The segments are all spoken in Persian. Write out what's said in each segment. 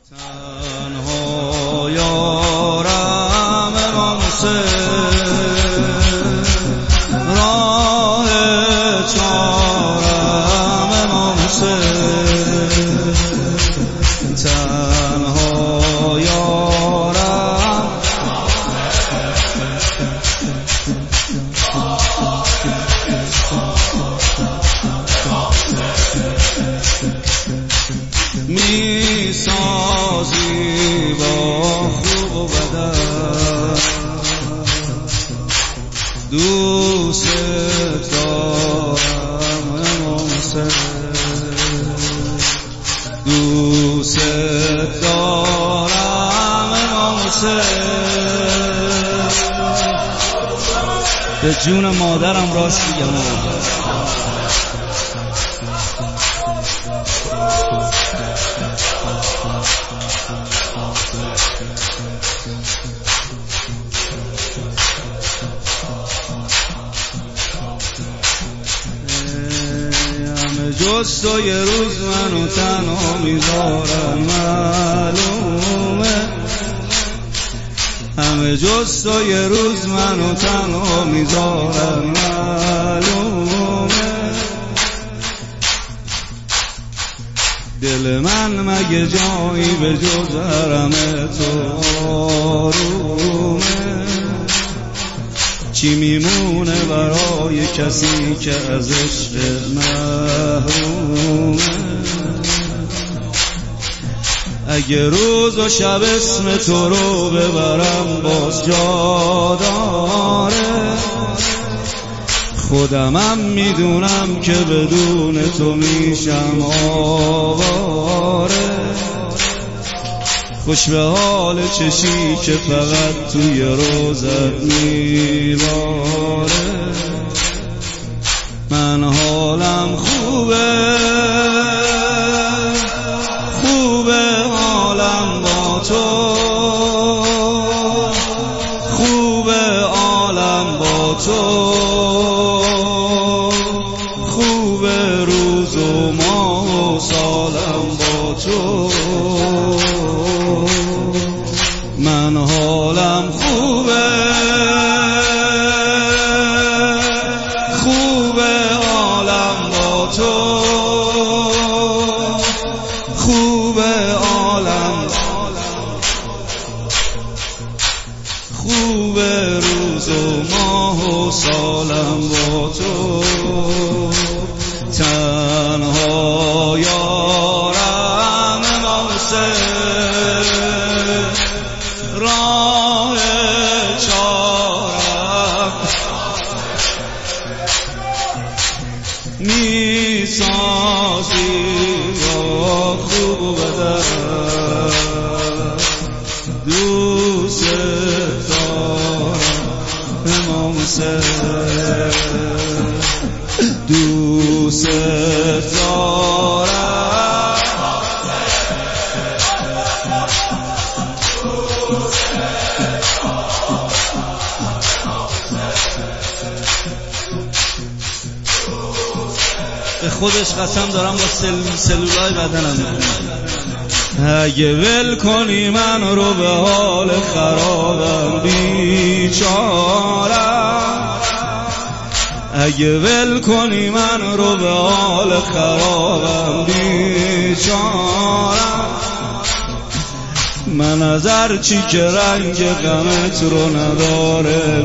تنها یارم امام حسین، راه چارم امام حسین، تنها یارم می سازی با خوب و بدن، دوست دارم امام حسین، دوست دارم امام حسین. به جون مادرم راست میگم. همه جز تو یه روز منو تنها میذارن، معلومه همه جز تو یه روز منو تنها میذارن، معلومه دل من مگه جایی به جز حرم تو آرومه، چی میمونه برای کسی که از عشق محرومه؟ اگه روز و شب اسم تو رو ببرم باز جا داره، خودمم میدونم که بدون تو میشم آواره. خوش به حال چشی که فقط توی روزت میباره، من حالم خوبه، خوبه حالم با تو، خوبه حالم با تو، خوبه روز و ماه و سالم با تو، من حالم خوبه، خوبه حالم با تو، خوبه حالم، خوبه روز و ماه و سالم با تو، تنها یارم امام حسین، راه چارم می سازی با خوب و بدن، دوست دارم امام حسین، دوست دارم. به خودش قسم دارم با سلولای بدنم، اگه ول کنی من رو به حال خرابم بیچارم، اگه ول کنی من رو به حال خرابم بیچارم، من از هرچی که رنگ غمت رو نداره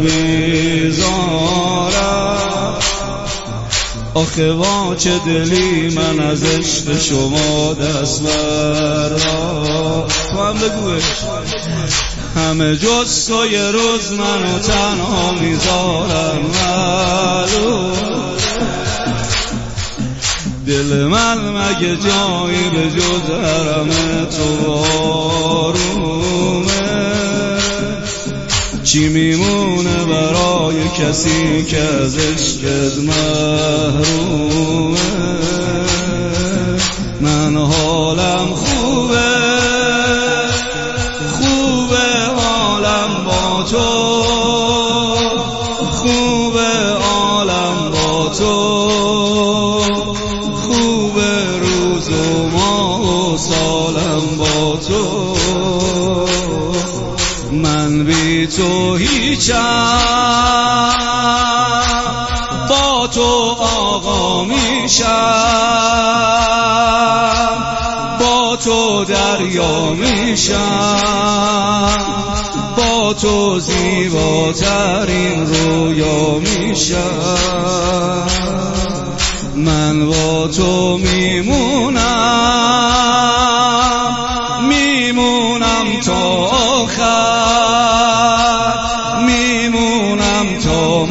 بیزارم. آخه وا چه دلی من از عشق شما دست بردار، تو هم بگوش. همه جز تو یه روز منو تنها میذارن، معلوم دل من مگه جایی به جز حرم تو آرومه، چی میمونه برای کسی که از عشقت محرومه؟ من حالم خوبه، خوبه حالم با تو، خوبه حالم با تو، خوبه روز و ماه و سالم با با تو، من بی تو هیچم، با تو آقا میشم، با تو دریا میشم، با تو زیباترین رویا میشم. من با تو میمونم، میمونم تا آخر، میمونم تا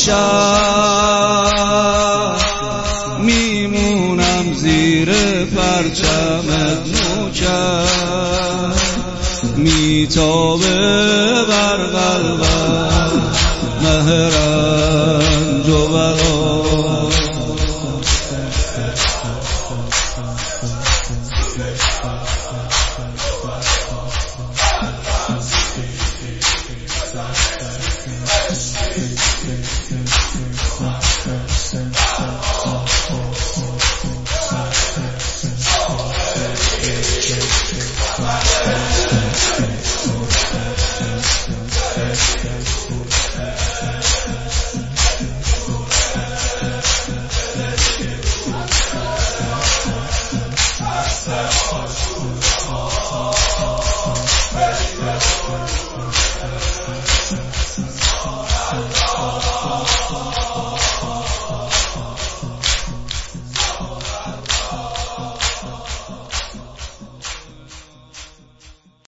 محشر، میمونم زیر پرچمت نوکر، میتابه بر قلبم مهرم.